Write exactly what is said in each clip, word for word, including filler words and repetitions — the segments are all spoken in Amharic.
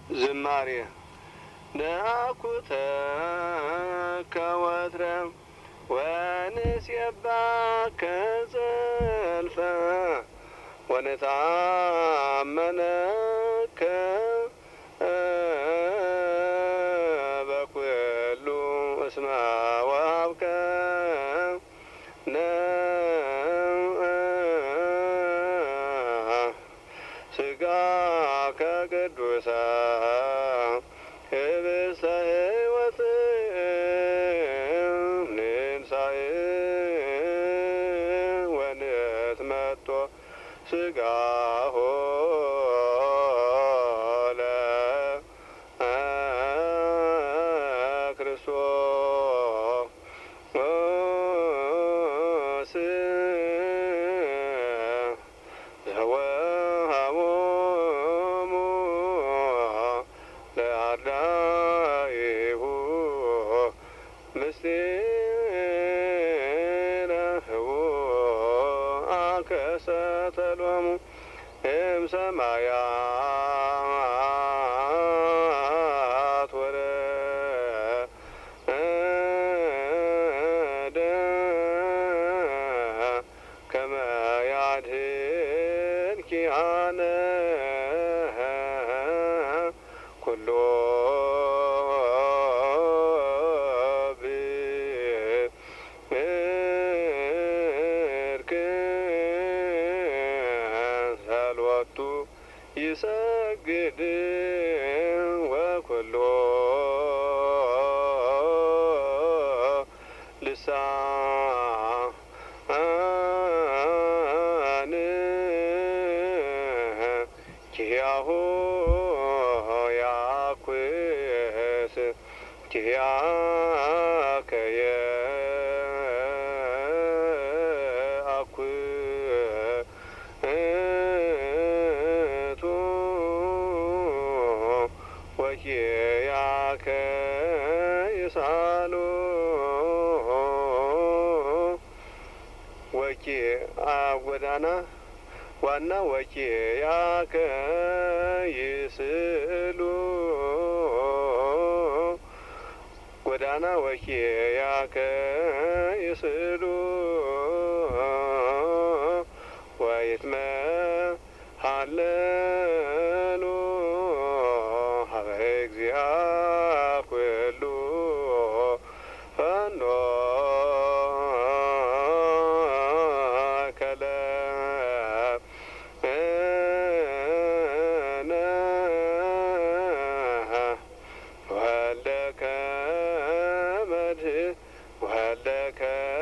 ዝማሬ ነአኩተ ከወትረ ወንሴባከ ዘልፈ ወነታመነከ በኩሉ እስመ ወሀብከ ሥጋከ ቅዱሰ ህብስተ ሕይወት ንንሣኤ ወንትመጦ ሥጋሆ ለክርስቶስ ዘወሃቦሙ ለአርዳኢሁ ምስጢረ ኅቡእ ከሰተሎሙ እምሰማያት ወረደ ከመ ያድኅን ኪያነ ኩሎ ብርክ ሰሎቱ ይሰግድ ወኩሎ ልሳን ኪያሁ ያኩስ ኪያከ የአኩቱ ወኪያከ ይሳሉ ወኪ ጎዳና ዋና ወኪያከ ይስሉ ጎዳና ወኪያከ ይስሉ ወይትመሃለሉ ሀበ እግዚአ ኩሉ ፈኖ ወሀለከ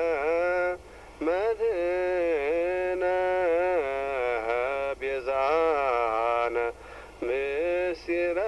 መድኅነ ቤዛነ ምስጢረ